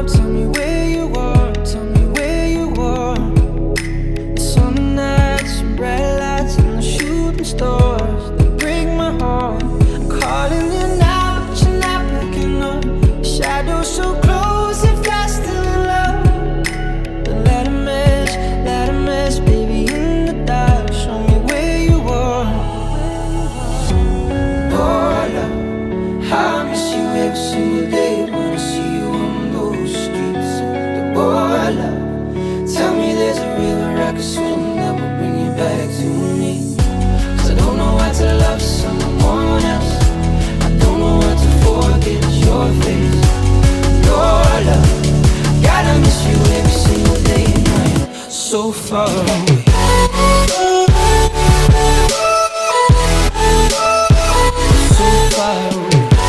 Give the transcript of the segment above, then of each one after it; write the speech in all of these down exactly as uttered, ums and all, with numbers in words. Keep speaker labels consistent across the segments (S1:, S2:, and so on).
S1: up, tell me where you are, tell me where you are. The summer nights and red lights and the shooting stars, they break my heart. I'm calling you now, but you're not picking up. Shadows so close, if you're still in love. But let it mess, let it mess, baby, in the dark. Show me where you are. Oh, love, how I miss you every single day when I see you on those streets. Oh, love, tell me there's a river I can swim that will bring you back to me. Cause I don't know how to love someone else. I don't know how to forget your face. Oh, love, gotta miss you every single day and night. So far away. So far away.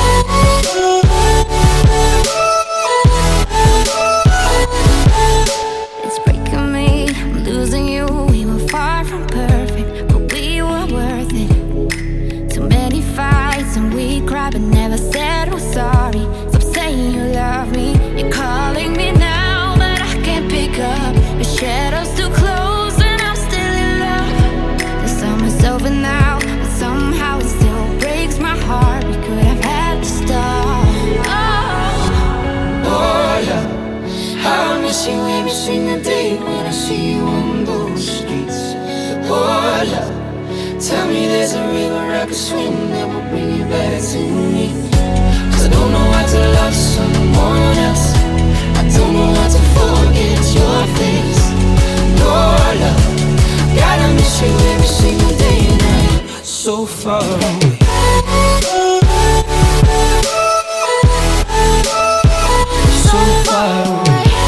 S2: It's breaking me, I'm losing you. We were far from perfect, but we were worth it. Too many fights and we cried, but never said we're sorry. Stop saying you love me, you're calling me now, but I can't pick up. Your shadow's too close and I'm still in love. The summer's over now, but somehow it still breaks my heart. We could have had the start. Oh,
S1: Oh, love, how I miss you every single day when I see you on those streets. Oh, love, tell me there's a river I can swim that will bring you back to me. Cause I don't know how to love someone else. I don't know how to forget your face. Oh, love, gotta miss you every single day and night. So far away. So far away.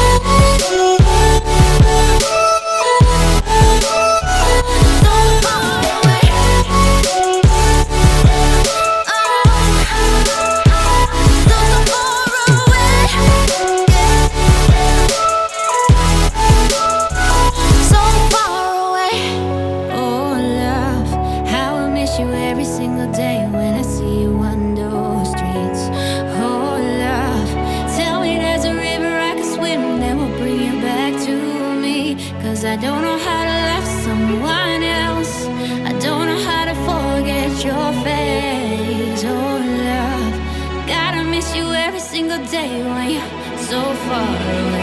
S2: You every single day when I see you on those streets. Oh, love, tell me there's a river I can swim that will bring you back to me. Cause I don't know how to love someone else. I don't know how to forget your face. Oh, love, gotta miss you every single day when you're so far away.